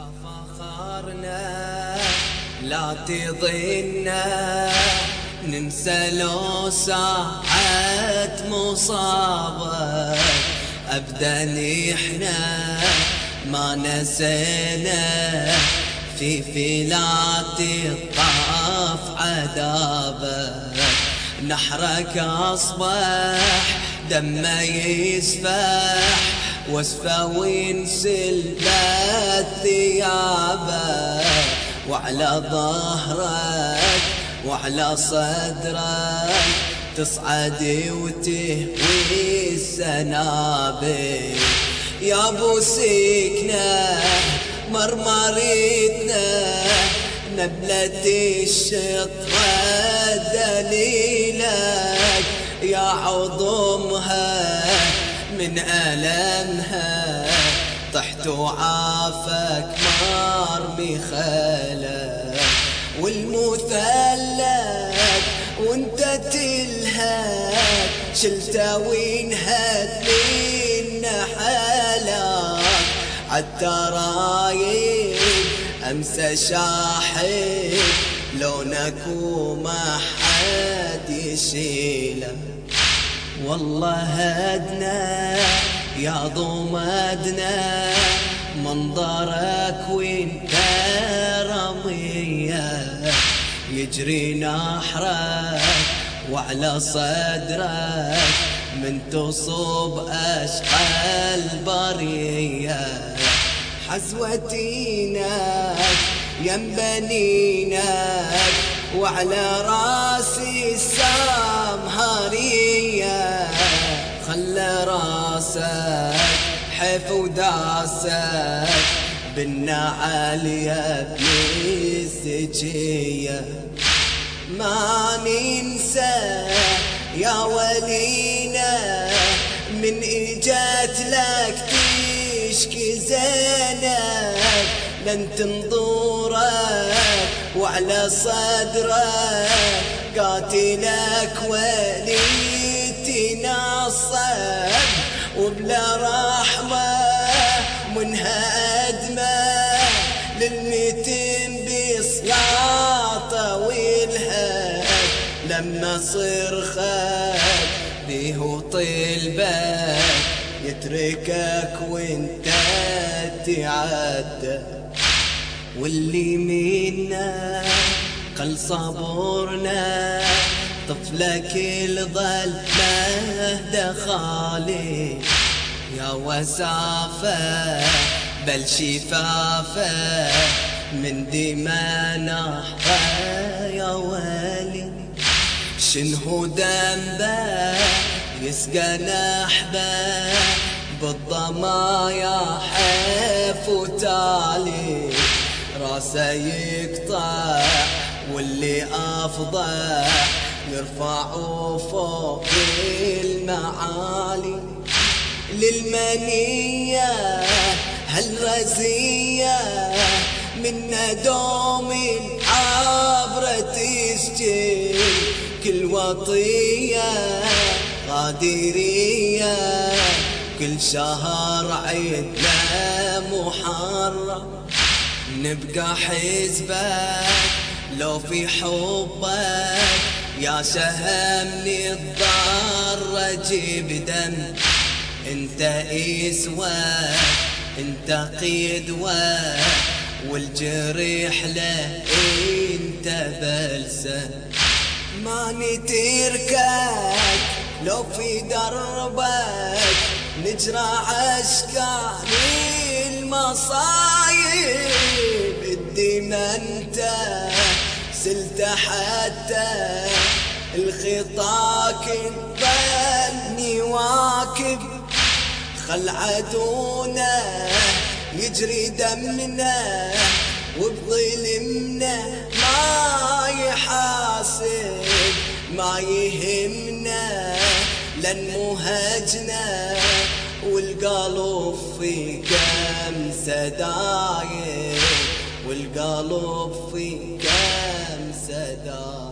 فخرنا لا تظننا ننسى لو ساعة مصابك أبدا إحنا ما نسينا في فلات الطاف عذابك نحرك أصبح دمه يسفح واسفى وينسل ثيابك وعلى ظهرك وعلى صدرك تصعد وتهوي السنابل يا ابو سكنة مرمرتنا نبلة الشطرة دليلك يا عظمها من ألمها طحت وعافك مرمي خلك والمثلث وانت تلهك شلته وينهد منا حالك عالترايب أمسى شاحب لونك وما حد يشيله والله هدنا يا ضمدنا منظرك وانت رمية يجري نحرك وعلى صدرك من تصب أشقى البرية حزوتينك يم بنينك وعلى راسي السام هارية خلى راسك حيف وداسك بالنعال يا ابن السجية ما ننسى يا ولينا من اجت لك تشكي زينك لن تنظرك وعلى صدرك قاتلك ولي تنصب وبلا رحمة منها أدمى للمتم بصلاطة والهد لما صرخك بيه طلبك يتركك وانت تعدى واللي منا قل صبرنا طفلك الظل مهد خالي يا وسافة بل شفافة من دماء نحرة يا ولي شنهو ذنبه يسقى نحبه بالضمايا حيف وتالي راسه يقطع واللي أفضح يرفعوا فوق المعالي للمنية هالرزية من دوم العبرة تسجل كل وطية قادرية كل شهر عيدنا محرم نبقى حزبك لو في حبك يا سهمني الضار جيب دم انت اسوى انت قدوة والجريح له انت بلسة ما نتركك لو في دربك نجرى عشقان المصايب الدماء انت سلت حتى الخطاك ظلني واكب خل عدونا يجري دمنا وبظلمنا ما يحاسب ما يهمنا لن مهجنا والقلب في كم سداير والقلب في كم سداير